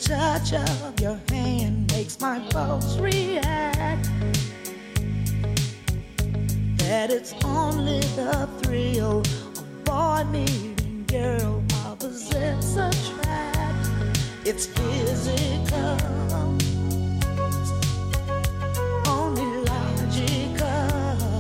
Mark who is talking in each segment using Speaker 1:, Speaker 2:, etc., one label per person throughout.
Speaker 1: touch of your hand makes my pulse react. That it's only the thrill of boy meeting girl opposites attract. It's physical, only logical.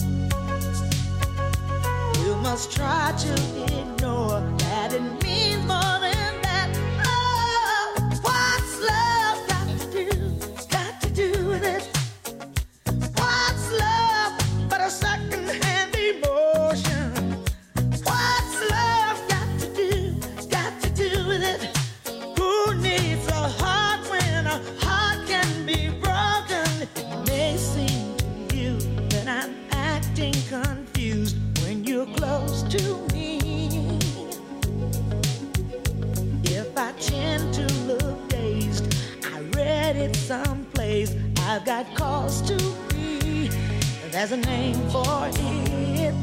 Speaker 1: You must try to ignore that it means more than that. Oh, what's love got to do? Got to do with it. What's love but a second-hand emotion? What's love got to do? Got to do with it. Who needs a heart when a heart can be broken? It may seem to you that I'm acting confused when you're close to me. If I tend to look dazed, I read it someplace. I've got cause to be. There's a name for it.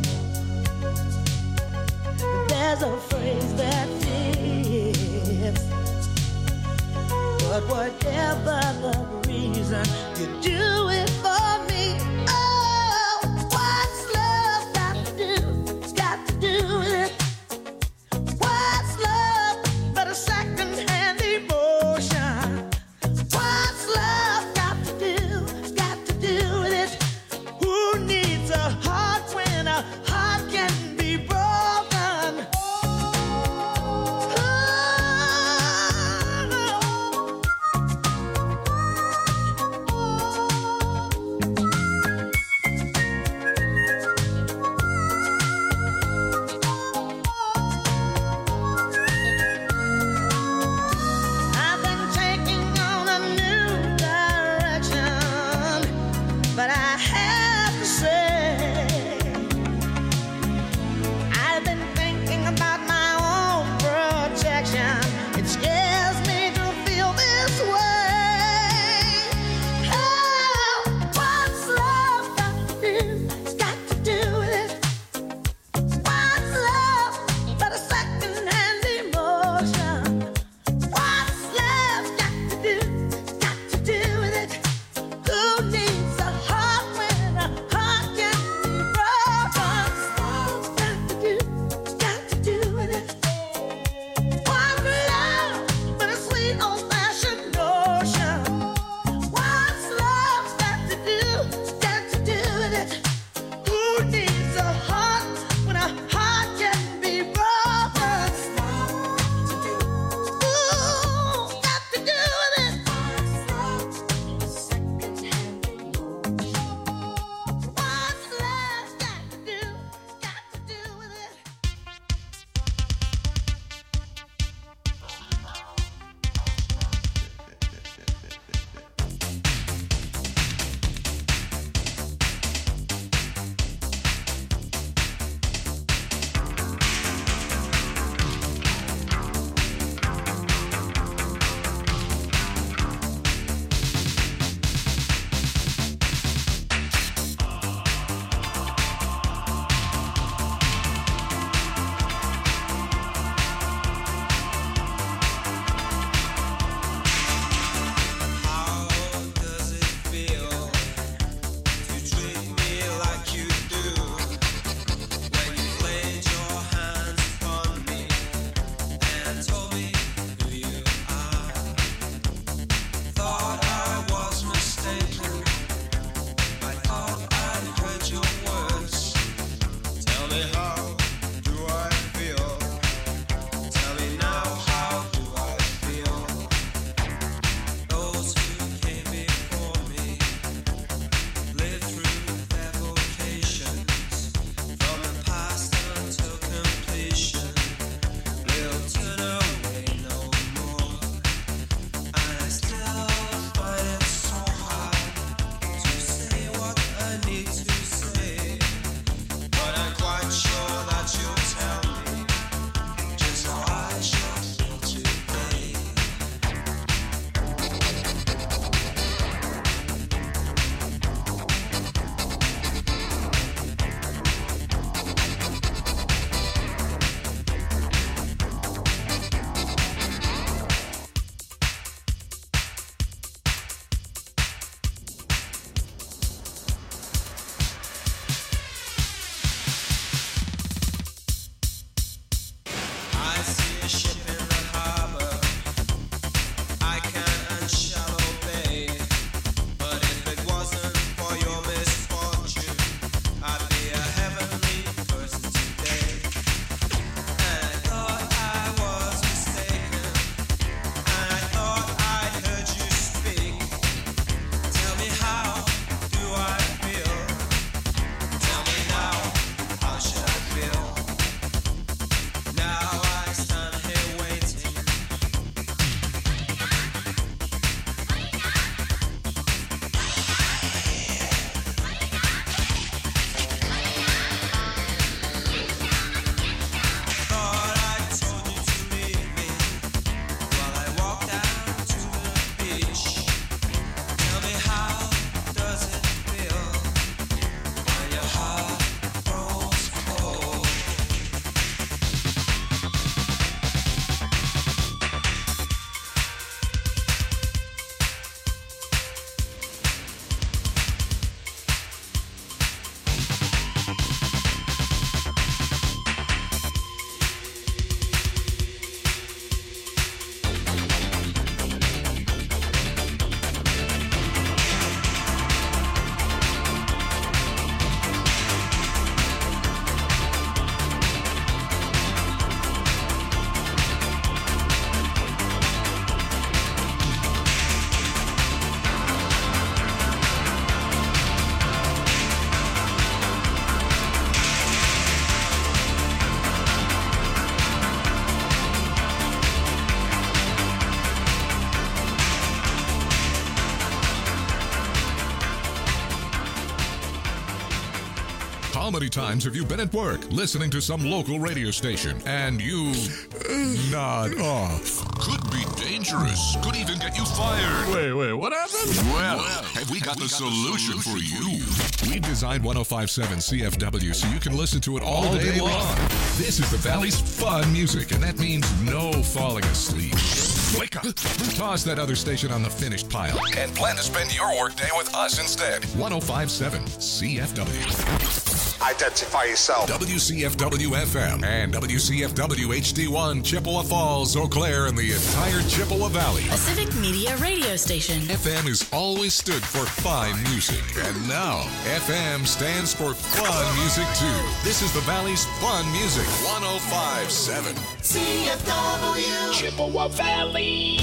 Speaker 1: There's a phrase that fits. But whatever the reason, you do it for me. Oh, what's love got to do? Got to do with it. What's love but a second-hand emotion? What's love got to do? Got to do with it. Who needs a heart when a heart can be broken? Oh,
Speaker 2: many times have you been at work listening to some local radio station and you nod off? Could be dangerous. Could even get you fired.
Speaker 3: Wait, what happened?
Speaker 2: Well, have we got the solution for you? We designed 105.7 CFW so you can listen to it all day long. This is the Valley's fun music, and that means no falling asleep. Wake up. Toss that other station on the finished pile and plan to spend your workday with us instead. 105.7 CFW.
Speaker 4: Identify yourself.
Speaker 2: WCFW FM and WCFW HD1, Chippewa Falls, Eau Claire, and the entire Chippewa Valley.
Speaker 5: A civic media radio station.
Speaker 2: FM has always stood for fine music, and now FM stands for fun music too. This is the Valley's fun music. 105.7
Speaker 4: CFW Chippewa Valley.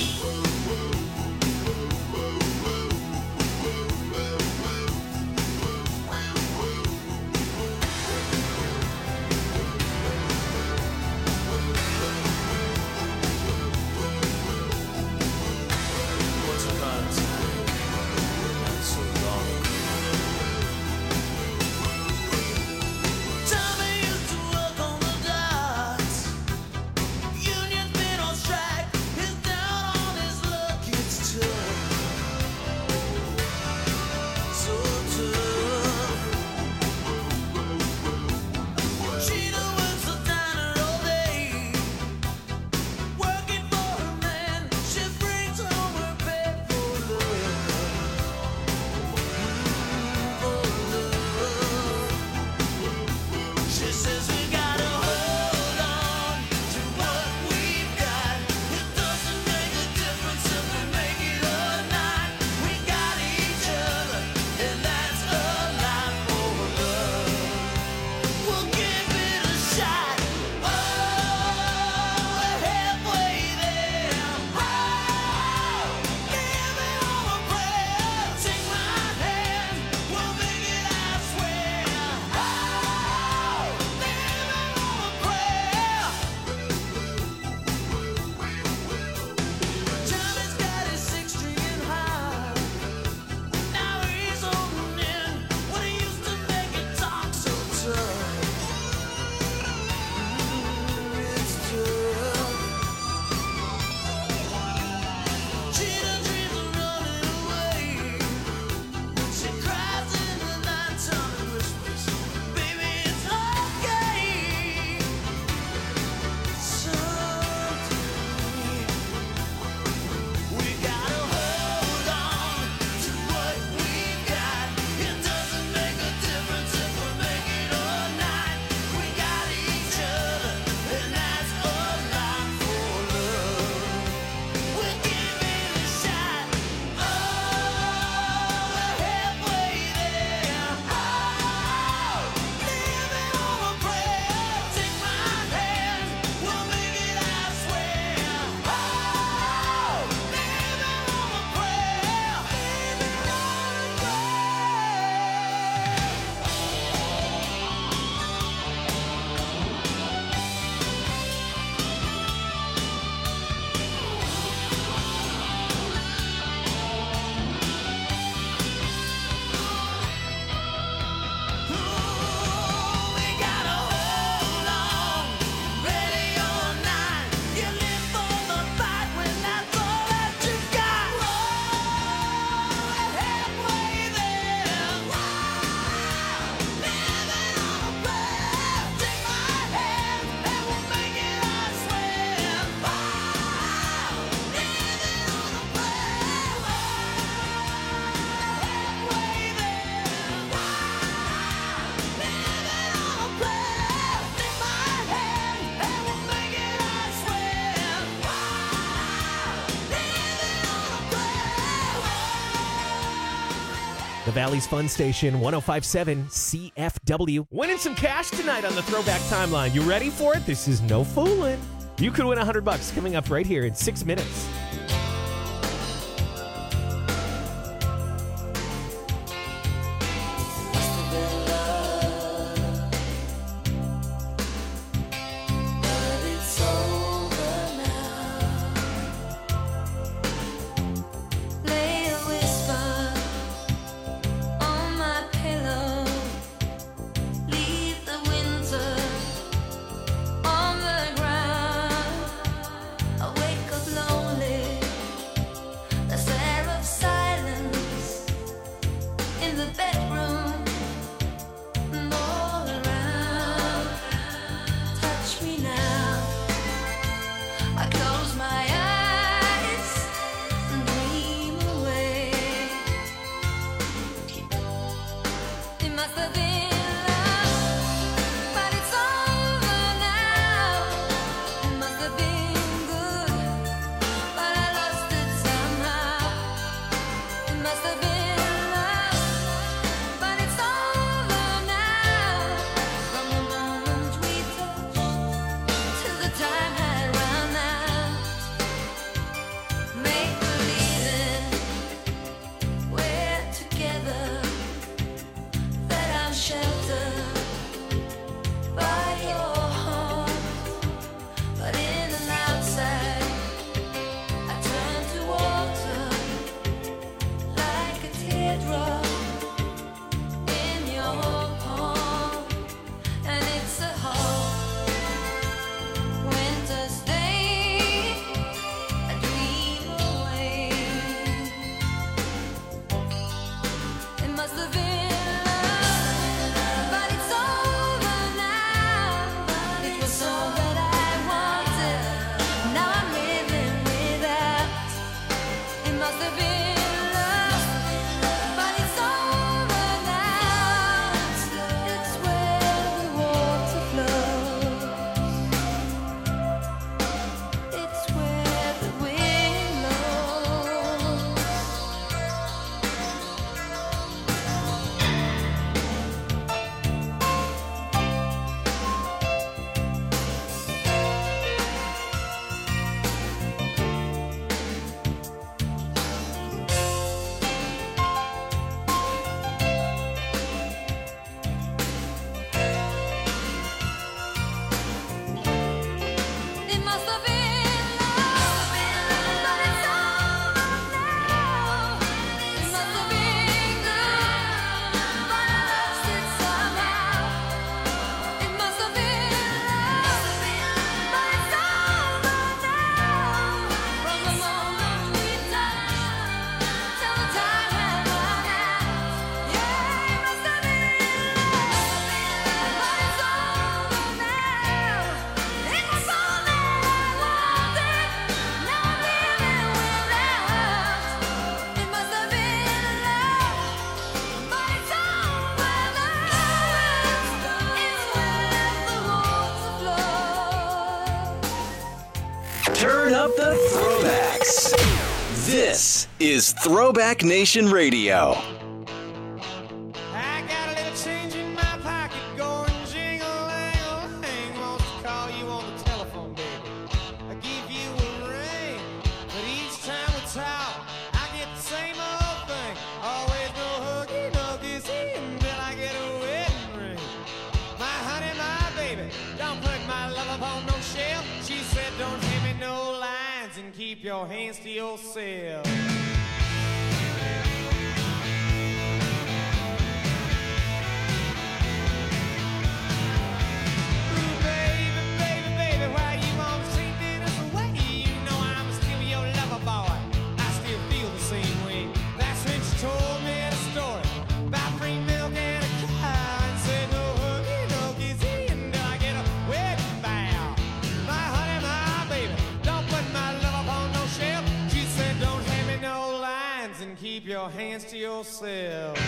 Speaker 6: The Valley's Fun Station, 105.7 CFW. Winning some cash tonight on the Throwback Timeline. You ready for it? This is no fooling. You could win $100 coming up right here in 6 minutes.
Speaker 7: Leave
Speaker 3: Turn up the throwbacks. This is Throwback Nation Radio.
Speaker 7: I got a little change in my pocket going jingle-lang-a-lang. Wants to call you on the telephone, baby. I give you a ring, but each time we talk, I get the same old thing. Always no huggy, no kissy until I get a wedding ring. My honey, my baby, don't put my love up on no shelf. She said don't hand me no lines and keep your hands to yourself. Keep your hands to yourself.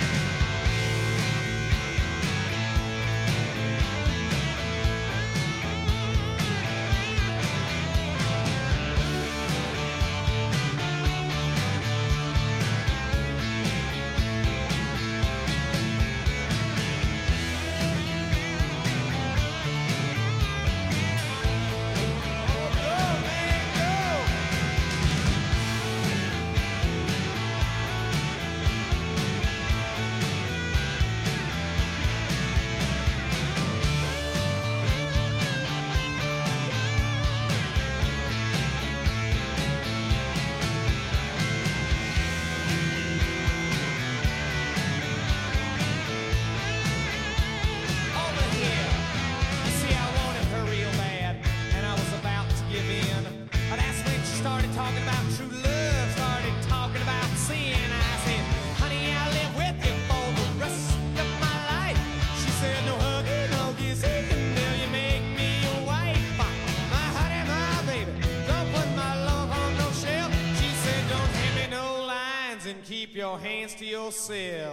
Speaker 7: Keep your hands to yourself.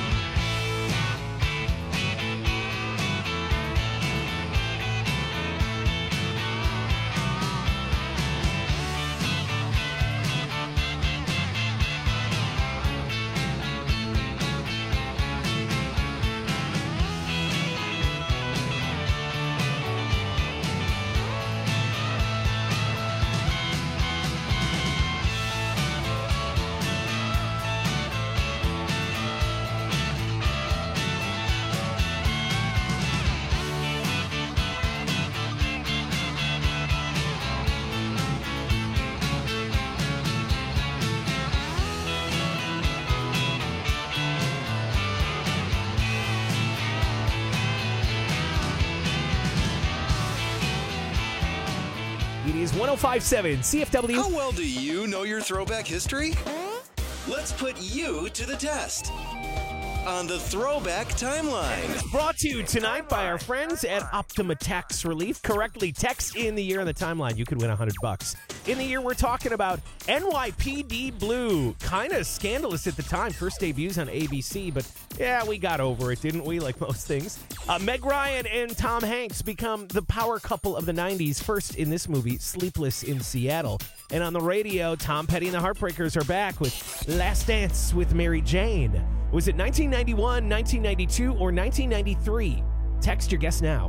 Speaker 6: It is 105.7 CFW.
Speaker 3: How well do you know your throwback history? Let's put you to the test on the Throwback Timeline.
Speaker 6: Brought to you tonight by our friends at Optima Tax Relief. Correctly text in the year on the timeline. You could win $100. In the year we're talking about NYPD Blue. Kind of scandalous at the time. First debuts on ABC, but yeah, we got over it, didn't we? Like most things. Meg Ryan and Tom Hanks become the power couple of the 90s. First in this movie, Sleepless in Seattle. And on the radio, Tom Petty and the Heartbreakers are back with Last Dance with Mary Jane. Was it 1991, 1992, or 1993? Text your guess now.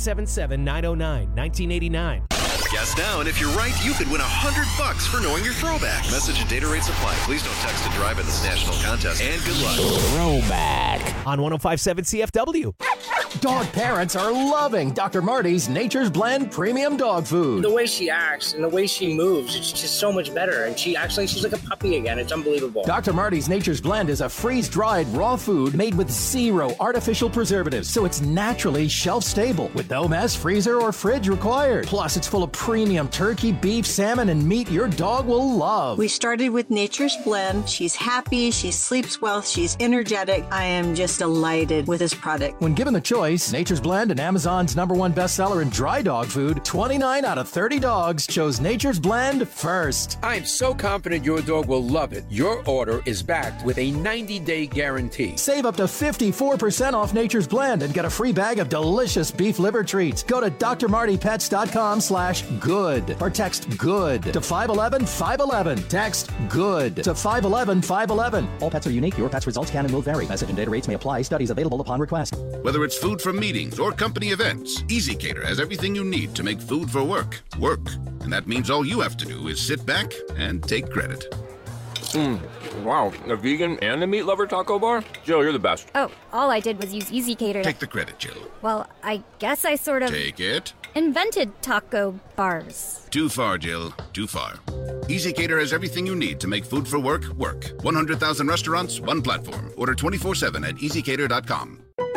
Speaker 6: 877-909-1989.
Speaker 3: Guess now, and if you're right, you could win $100 for knowing your throwback. Message and data rates apply. Please don't text and drive in this national contest. And good luck.
Speaker 6: Throwback on 105.7 CFW.
Speaker 8: Dog parents are loving Dr. Marty's Nature's Blend Premium Dog Food.
Speaker 9: The way she acts and the way she moves, it's just so much better. And she's like a puppy again. It's unbelievable.
Speaker 8: Dr. Marty's Nature's Blend is a freeze-dried raw food made with 0 artificial preservatives, so it's naturally shelf-stable with no mess, freezer, or fridge required. Plus, it's full of premium turkey, beef, salmon, and meat your dog will love.
Speaker 10: We started with Nature's Blend. She's happy, she sleeps well, she's energetic. I am just delighted with this product.
Speaker 8: When given the choice, Nature's Blend and Amazon's #1 bestseller in dry dog food, 29 out of 30 dogs chose Nature's Blend first.
Speaker 11: I'm so confident your dog will love it. Your order is backed with a 90-day guarantee.
Speaker 8: Save up to 54% off Nature's Blend and get a free bag of delicious beef liver treats. Go to drmartypets.com/ GOOD or text GOOD to 511-511. Text GOOD to 511-511. All pets are unique. Your pet's results can and will vary. Message and data rates may apply. Studies available upon request.
Speaker 12: Whether it's food for meetings or company events, EasyCater has everything you need to make food for work. And that means all you have to do is sit back and take credit.
Speaker 13: Wow, a vegan and a meat lover taco bar? Jill, you're the best.
Speaker 14: Oh, all I did was use EasyCater.
Speaker 12: Take the credit, Jill.
Speaker 14: Well, I guess I sort of...
Speaker 12: Take it.
Speaker 14: Invented taco bars.
Speaker 12: Too far, Jill. Too far. EasyCater has everything you need to make food for work. 100,000 restaurants, one platform. Order 24/7 at EasyCater.com.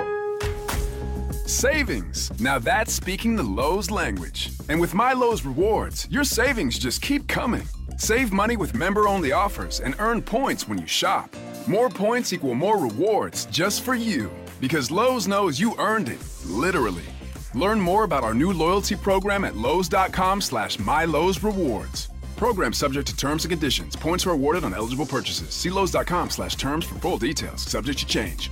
Speaker 15: Savings. Now that's speaking the Lowe's language. And with My Lowe's Rewards, your savings just keep coming. Save money with member-only offers and earn points when you shop. More points equal more rewards just for you. Because Lowe's knows you earned it, literally. Learn more about our new loyalty program at Lowes.com/MyLowe'sRewards. Program subject to terms and conditions. Points are awarded on eligible purchases. See Lowes.com/terms for full details. Subject to change.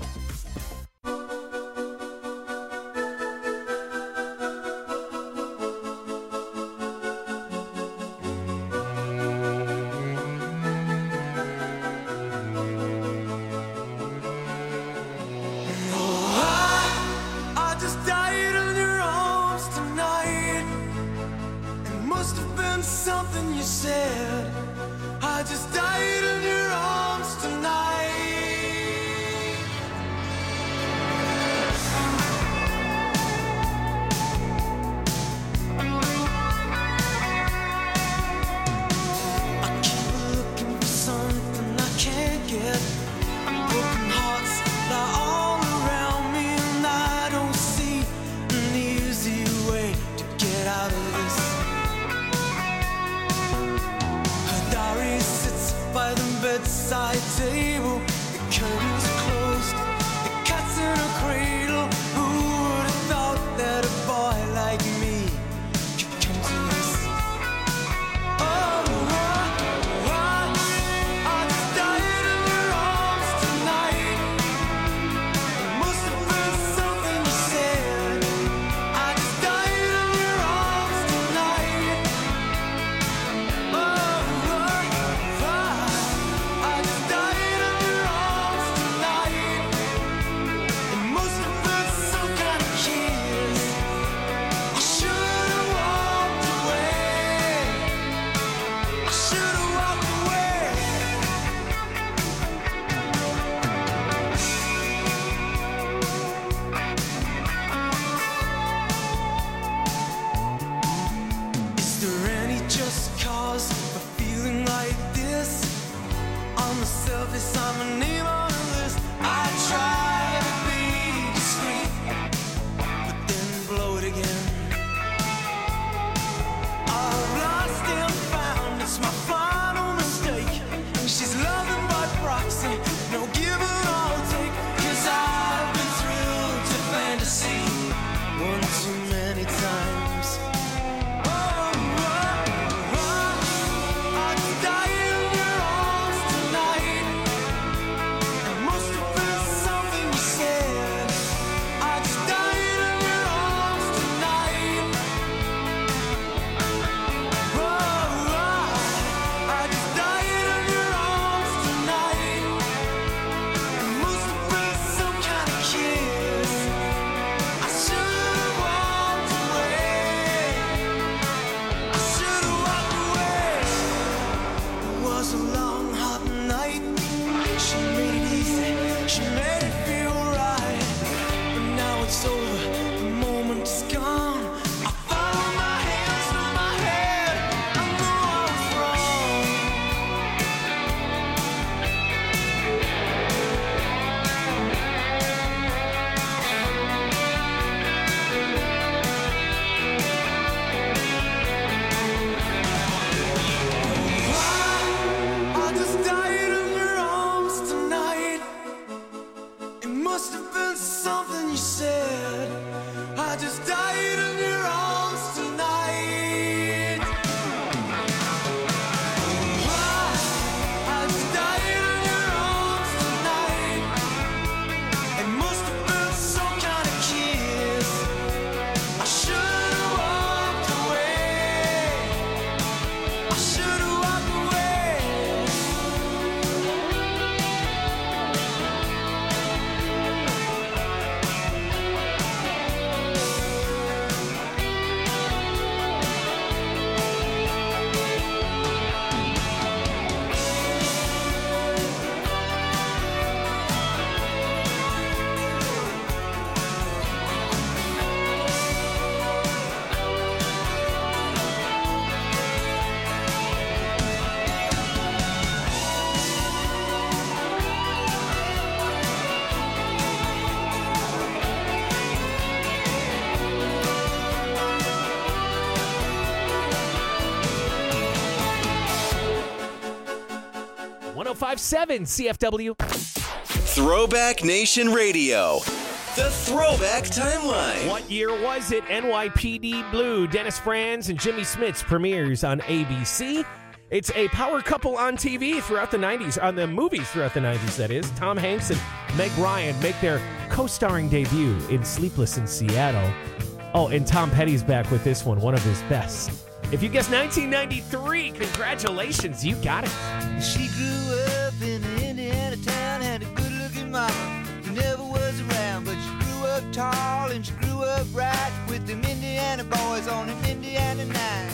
Speaker 6: 1057 CFW.
Speaker 3: Throwback Nation Radio. The Throwback Timeline.
Speaker 6: What year was it? NYPD Blue. Dennis Franz and Jimmy Smits premieres on ABC. It's a power couple on TV throughout the 90s, on the movies throughout the 90s, that is. Tom Hanks and Meg Ryan make their co-starring debut in Sleepless in Seattle. Oh, and Tom Petty's back with this one of his best. If you guessed 1993, congratulations, you got it.
Speaker 7: She grew up in an Indiana town, had a good-looking mama who never was around, but she grew up tall and she grew up right with them Indiana boys on an Indiana night.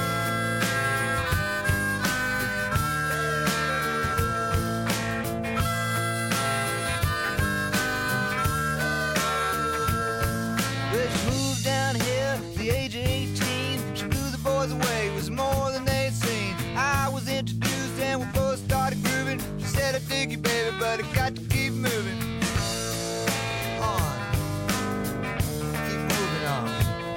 Speaker 7: Well, she moved down here at the age of 18. She blew the boys away, it was more than they'd seen. I was introduced and we both started grooving. She said, I dig you, baby, but I got to keep moving on. Keep moving on.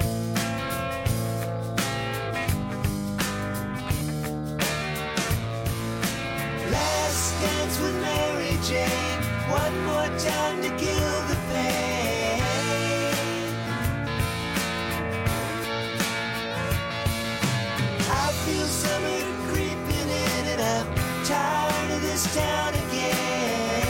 Speaker 7: Last dance with Mary Jane. One more time to kill the pain. I feel summer creeping in and I'm tired of this town again.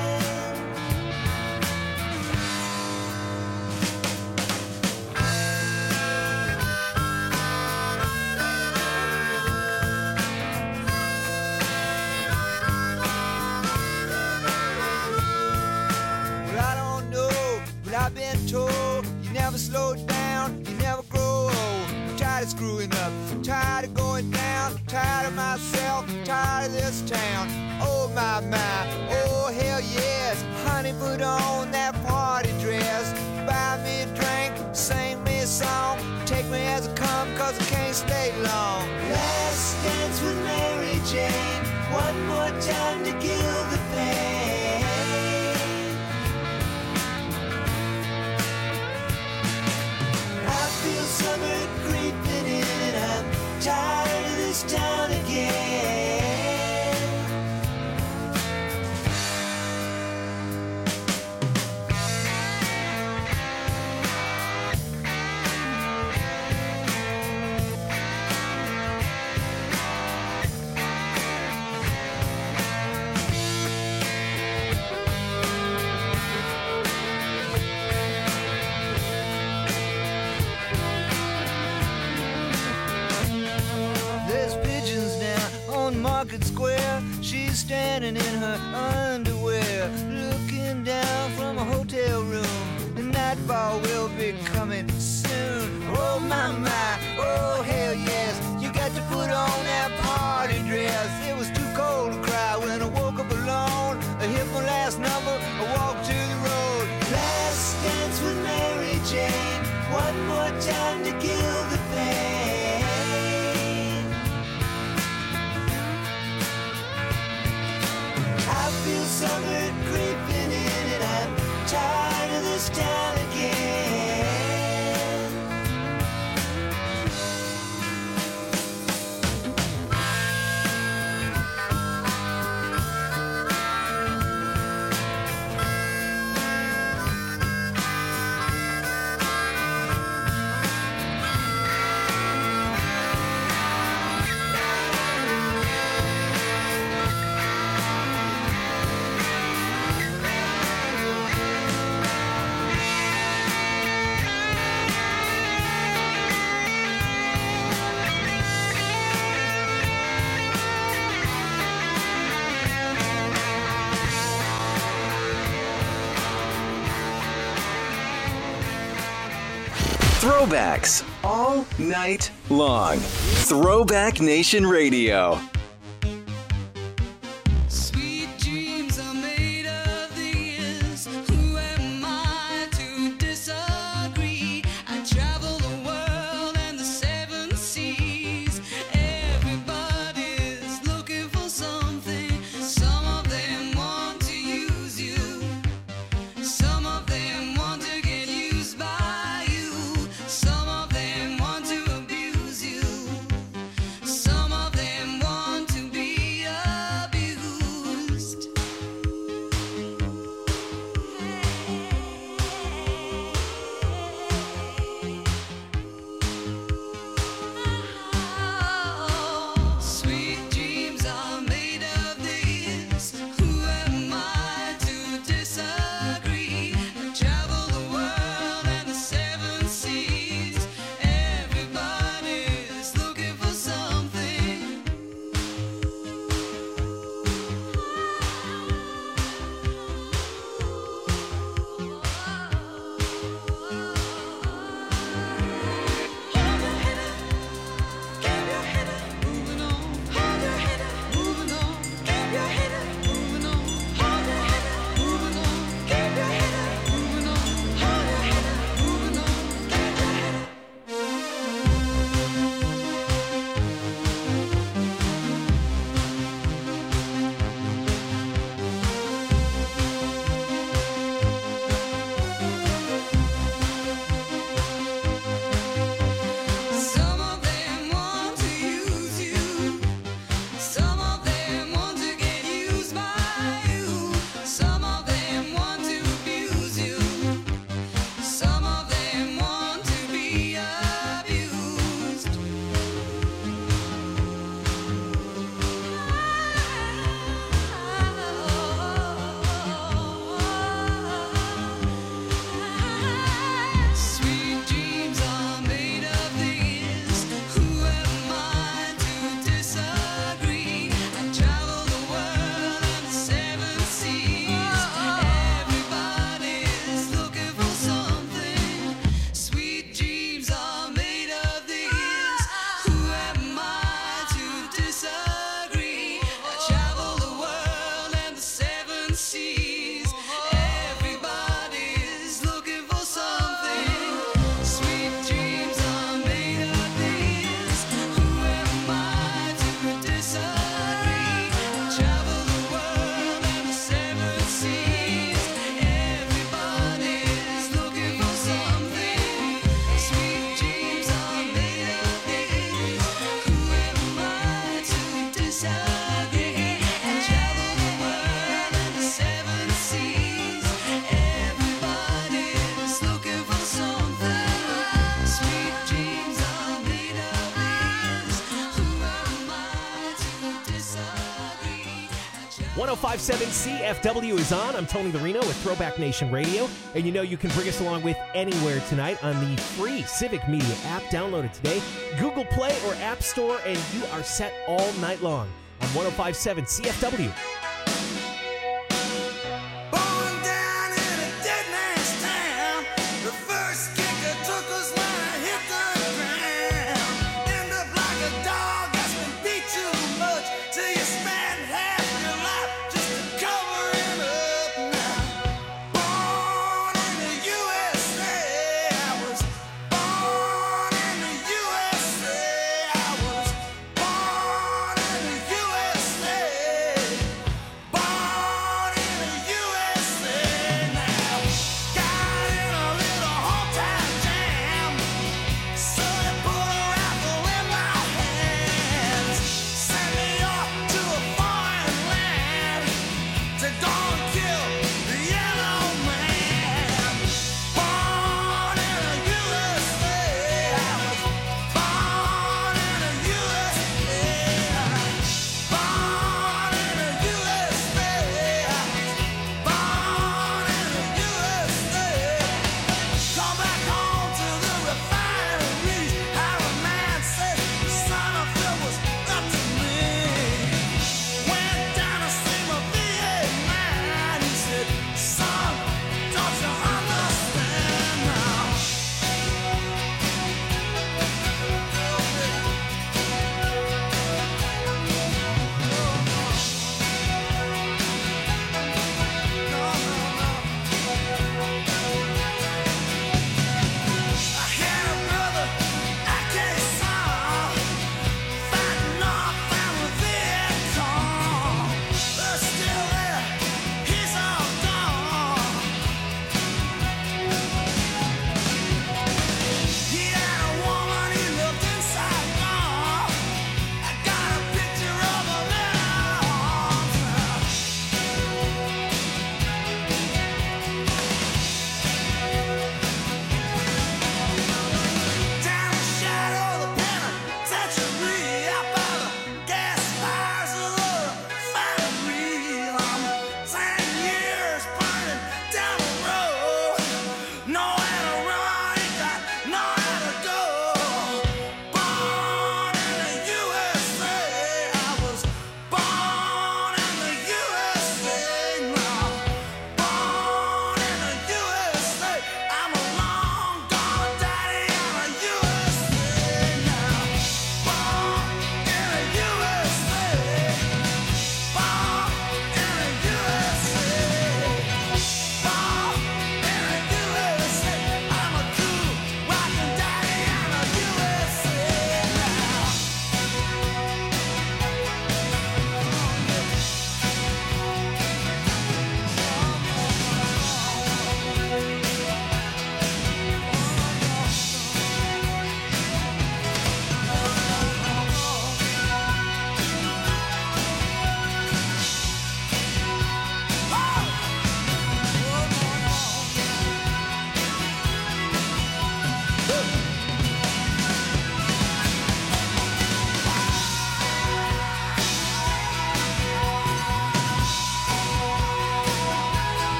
Speaker 7: Well, I don't know, but I've been told you never slow down, you never grow old. I'm tired of screwing up, I'm tired of going down, tired of myself, tired of this town. Oh my, oh hell yes, honey, put on that party dress. Buy me a drink, sing me a song, take me as I come, cause I can't stay long. Last dance with Mary Jane, one more time to kill the pain. I feel summer creeping in and I'm tired of this town again. There's pigeons down on Market Square. She's standing in her underwear, looking down from a hotel room. The nightfall will be coming soon. Oh my, oh hell yes. You got to put on that party dress. It was too cold to cry when I woke up alone. I hit my last number, I walked to the road. Last dance with Mary Jane, one more time to kill the pain. I feel summer creeping in and I'm tired of this town again.
Speaker 3: Throwbacks all night long. Throwback Nation Radio.
Speaker 16: Sweet dreams are made of these. Who am I to disagree? I travel the world and the seven seas. Everybody's looking for something. Some of them want to use you. Some of them want to get used by you. Some of them want to abuse you. Some of them want
Speaker 6: 1057 CFW is on. I'm Tony the Reno with Throwback Nation Radio. And you know you can bring us along with anywhere tonight on the free Civic Media app. Download it today. Google Play or App Store, and you are set all night long on 1057 CFW.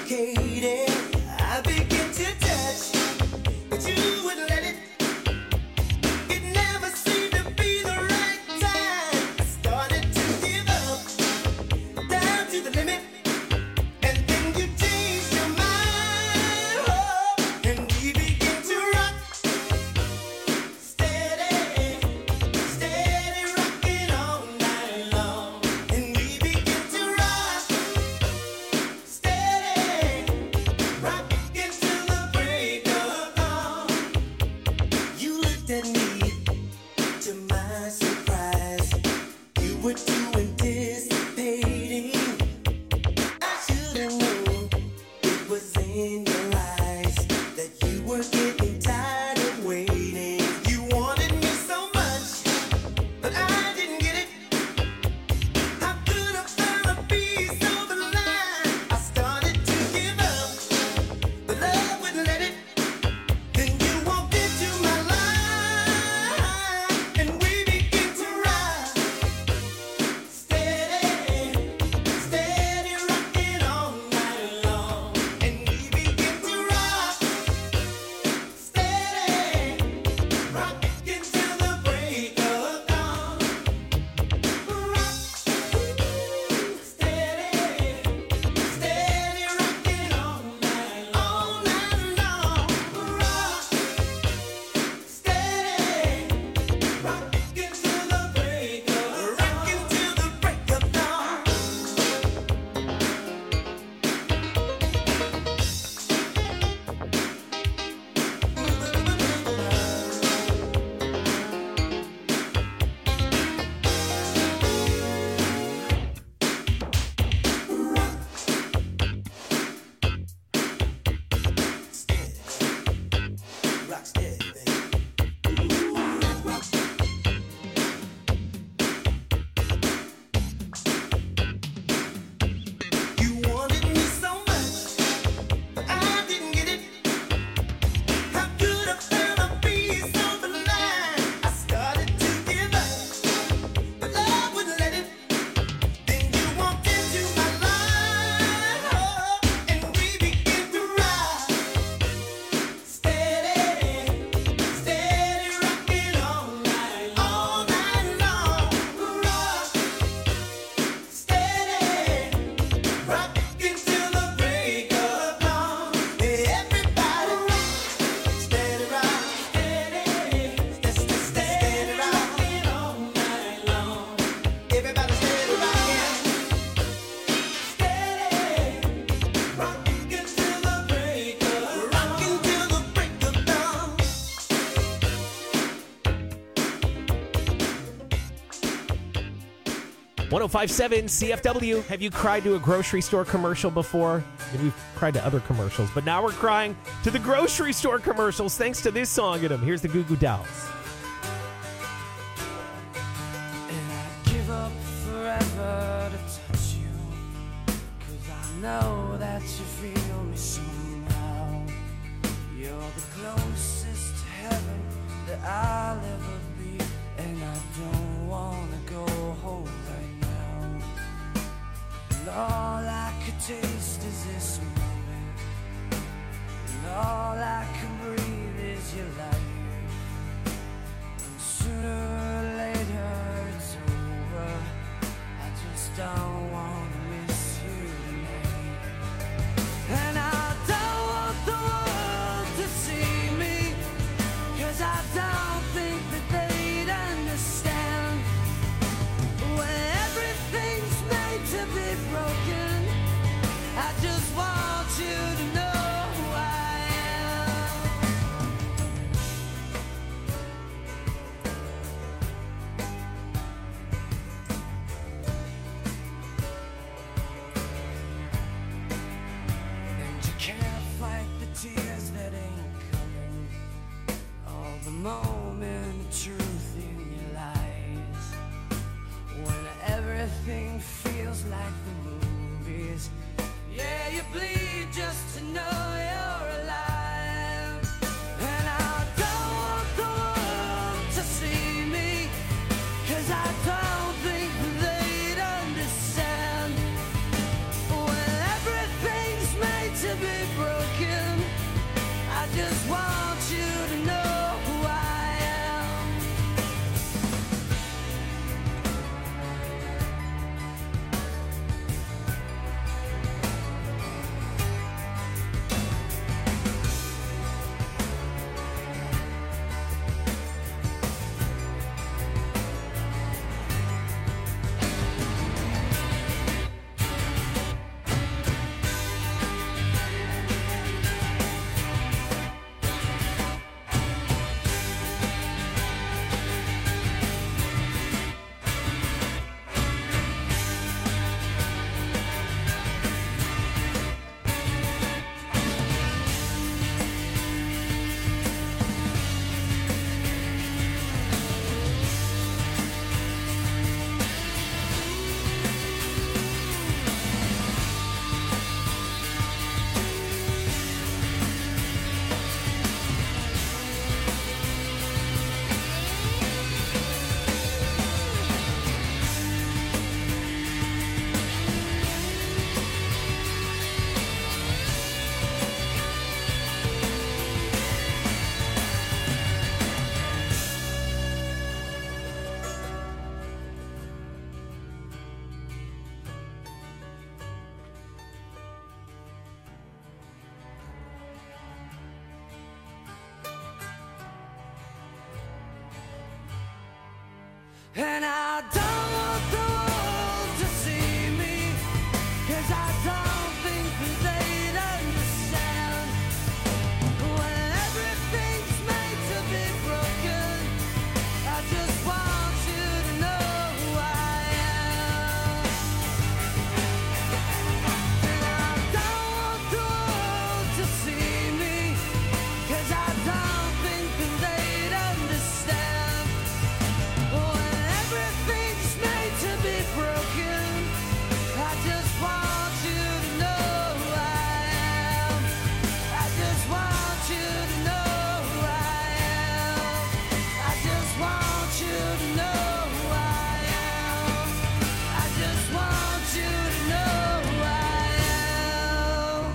Speaker 1: suffocated. I begin to touch, but you wouldn't let it. It never seemed to be the right time. I started to give up, down to the limit. And then you changed your mind, oh, and we begin to rock. Steady, steady rocking all night long. And we begin to rock. Steady, rocking till the break of dawn. You looked at me, to my surprise. You were too anticipating. I should have known it was in your eyes that you were getting tired of waiting. You wanted me so much, but I didn't get it. How could I find a piece of the line? I started to give up, but love wouldn't let it. Then you walked into my life, and we began to ride. Steady, steady rocking all night long. And we begin to rock. Steady, rocking till the break of dawn. Rock, steady, steady rocking all night long. Rock, steady, rocking till the break of dawn. Rock steady, baby. You wanted me so much, but I didn't get it. How could I find a piece of the line? I started to give up, but love wouldn't let it. Then you walked into my life, oh, and we began to ride. Steady, steady rocking all night long. Rock, steady, rocking till the break of dawn. Everybody rock, steady rock, steady rocking all night long. Everybody steady rocking, steady rocking till the break of dawn.
Speaker 6: 105.7 CFW. Have you cried to a grocery store commercial before? Maybe we've cried to other commercials, but now we're crying to the grocery store commercials thanks to this song in them. Here's the Goo Goo Dolls.
Speaker 16: Give up forever to touch you, 'cause I know that you feel me somehow. You're the closest to heaven that I'll ever be, and I don't wanna go home right now. And all I could taste is this moment, and all I can breathe is your light. And sooner or later it's over. I just don't wanna miss you tonight. And I don't want the world to see me, 'cause I don't think that they'd understand. When everything's made to be broken, I just want And I don't want the world to see me, 'cause I don't think that they'd understand. When everything's made to be broken, I just want you to know who I am. And I don't want the world to see me, 'cause I don't think that they'd understand. When everything's made to be broken, I just want you to know who I am. I just want you to know who I am. I just want you to know who I am. I just want you to know who I am.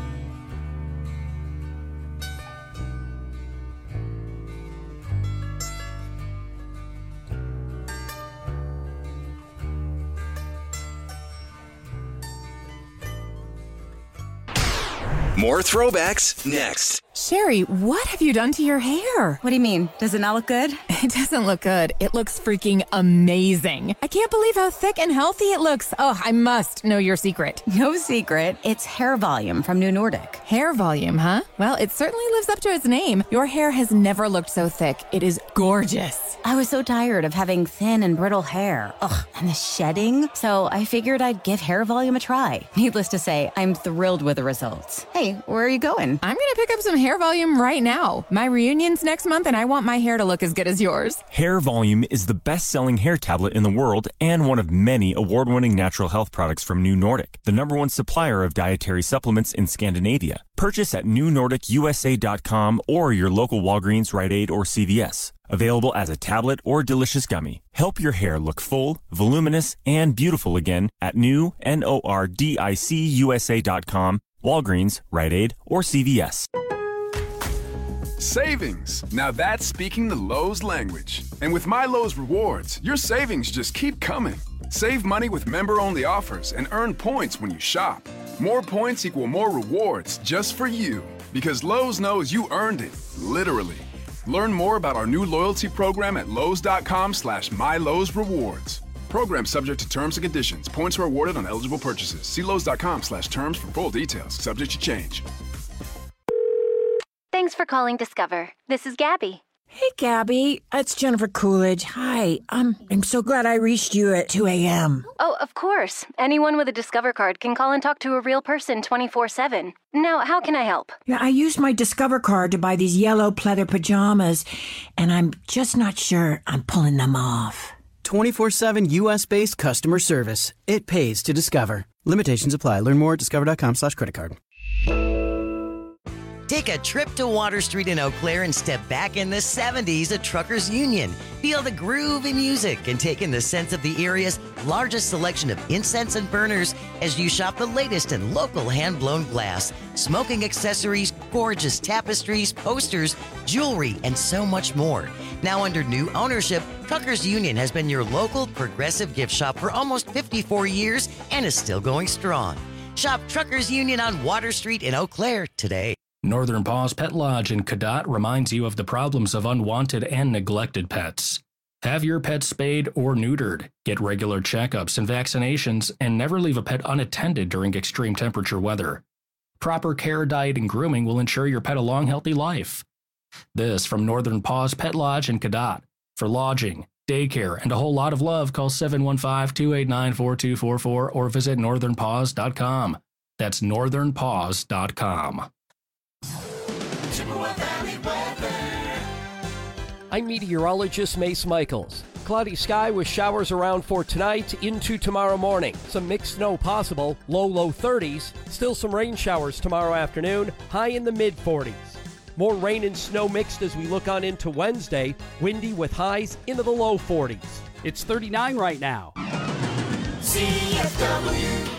Speaker 3: More throwbacks next.
Speaker 17: Sherry, what have you done to your hair?
Speaker 18: What do you mean? Does it not look good?
Speaker 17: It doesn't look good. It looks freaking amazing. I can't believe how thick and healthy it looks. Oh, I must know your secret.
Speaker 18: No secret. It's hair volume from New Nordic.
Speaker 17: Hair volume, huh? Well, it certainly lives up to its name. Your hair has never looked so thick. It is gorgeous.
Speaker 18: I was so tired of having thin and brittle hair. Ugh, and the shedding. So I figured I'd give hair volume a try. Needless to say, I'm thrilled with the results. Hey, where are you going?
Speaker 17: I'm going to pick up some hair volume right now. My reunion's next month and I want my hair to look as good as yours.
Speaker 19: Hair Volume is the best-selling hair tablet in the world and one of many award-winning natural health products from New Nordic, the #1 supplier of dietary supplements in Scandinavia. Purchase at newnordicusa.com or your local Walgreens, Rite Aid, or CVS. Available as a tablet or delicious gummy. Help your hair look full, voluminous, and beautiful again at newnordicusa.com, Walgreens, Rite Aid, or CVS.
Speaker 15: Savings. Now that's speaking the Lowe's language. And with My Lowe's Rewards, your savings just keep coming. Save money with member-only offers and earn points when you shop. More points equal more rewards just for you. Because Lowe's knows you earned it, literally. Learn more about our new loyalty program at lowes.com/MyLowe'sRewards. Program subject to terms and conditions. Points are awarded on eligible purchases. See lowes.com/terms for full details. Subject to change.
Speaker 20: Thanks for calling Discover. This is Gabby.
Speaker 21: Hey, Gabby. It's Jennifer Coolidge. Hi. I'm so glad I reached you at 2 a.m.
Speaker 20: Oh, of course. Anyone with a Discover card can call and talk to a real person 24/7. Now, how can I help?
Speaker 21: Yeah, I used my Discover card to buy these yellow pleather pajamas, and I'm just not sure I'm pulling them off.
Speaker 22: 24/7 U.S.-based customer service. It pays to Discover. Limitations apply. Learn more at discover.com/creditcard.
Speaker 23: Take a trip to Water Street in Eau Claire and step back in the 70s at Truckers Union. Feel the groove in music and take in the sense of the area's largest selection of incense and burners as you shop the latest in local hand-blown glass, smoking accessories, gorgeous tapestries, posters, jewelry, and so much more. Now under new ownership, Truckers Union has been your local progressive gift shop for almost 54 years and is still going strong. Shop Truckers Union on Water Street in Eau Claire today.
Speaker 24: Northern Paws Pet Lodge in Cadott reminds you of the problems of unwanted and neglected pets. Have your pet spayed or neutered, get regular checkups and vaccinations, and never leave a pet unattended during extreme temperature weather. Proper care, diet, and grooming will ensure your pet a long, healthy life. This from Northern Paws Pet Lodge in Cadott. For lodging, daycare, and a whole lot of love, call 715-289-4244 or visit northernpaws.com. That's northernpaws.com.
Speaker 25: I'm meteorologist Mace Michaels. Cloudy sky with showers around for tonight into tomorrow morning. Some mixed snow possible, low 30s. Still some rain showers tomorrow afternoon, high in the mid-40s. More rain and snow mixed as we look on into Wednesday, windy with highs into the low 40s. It's 39 right now.
Speaker 16: CFW.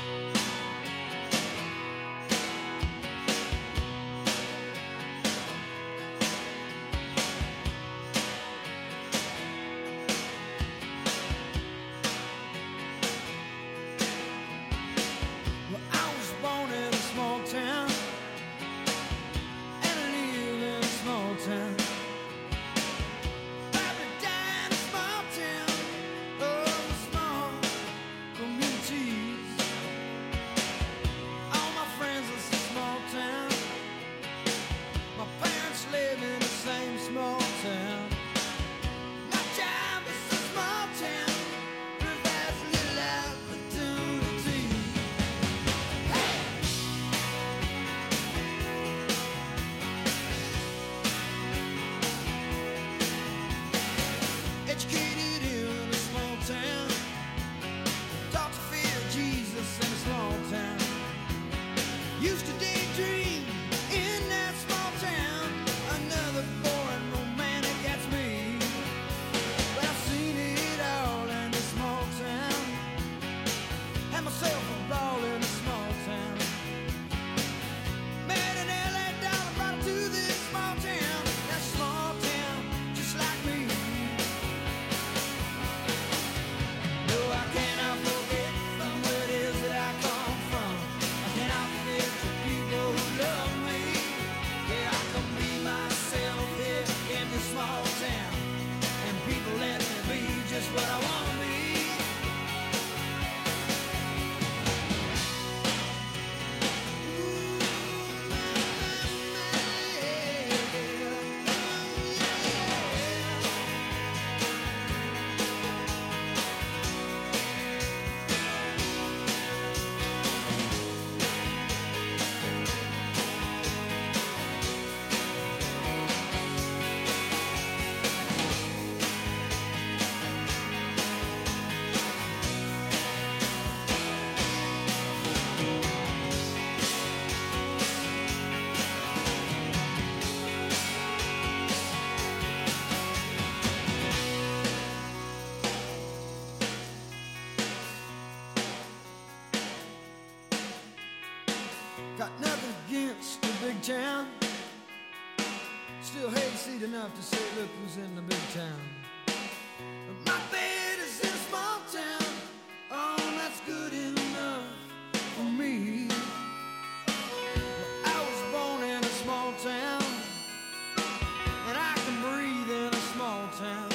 Speaker 7: against the big town. Still hayseed enough to say, look who's in the big town. My bed is in a small town. Oh, that's good enough for me. Well, I was born in a small town, and I can breathe in a small town.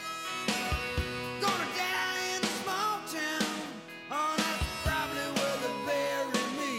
Speaker 7: Gonna die in a small town. Oh, that's probably where they bury me.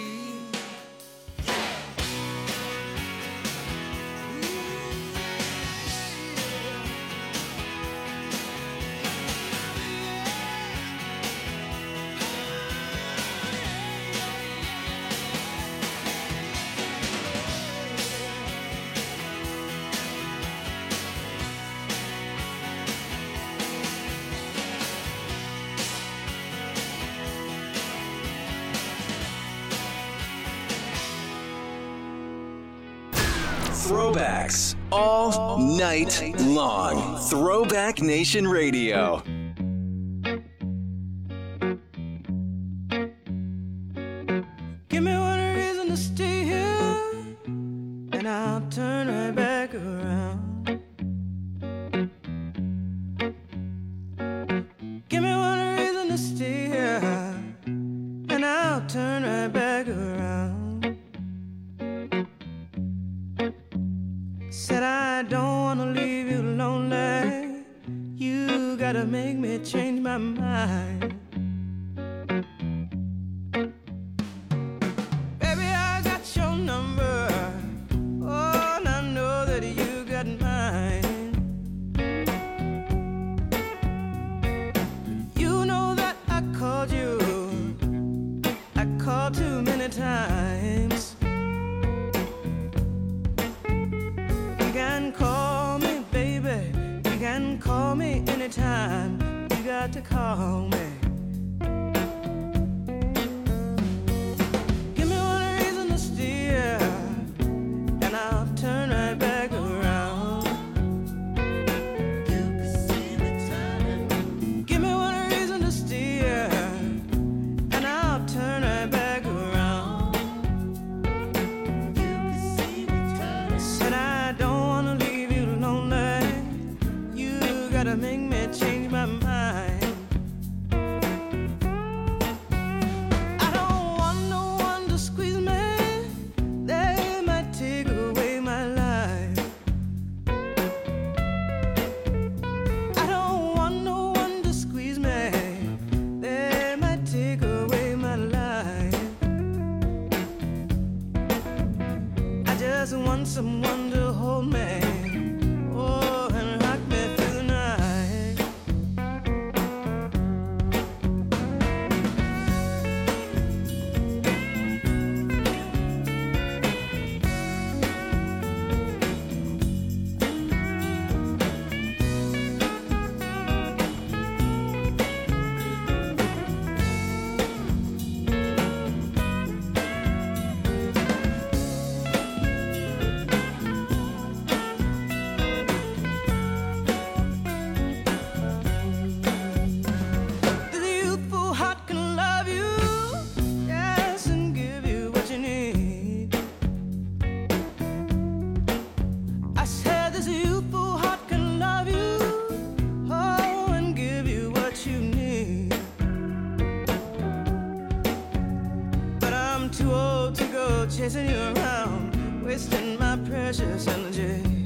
Speaker 3: Throwbacks all night long. Throwback Nation Radio.
Speaker 7: Give me one reason to stay here, and I'll turn right back around. Give me one reason to stay here, and I'll turn right back around. Said I don't wanna leave you lonely. You gotta make me change my mind. Baby, I got your number. Oh, and I know that you got mine. You know that I called you. I called too many times. You can call me, baby. You can call me anytime. You got to call me. Give me one reason to steer, and I'll turn right back around. You can see me turning. Give me one reason to steer, and I'll turn right back around. You can see me turning. Said I don't wanna leave you lonely. You gotta make me change my mind. I don't want no one to squeeze me. They might take away my life. I don't want no one to squeeze me. They might take away my life. I just want someone to hold me. Oh, and rock me through the night. The youthful heart can love you, yes, and give you what you need. I said this youthful heart can love you, oh, and give you what you need. But I'm too old to go chasing you around, wasting my precious energy.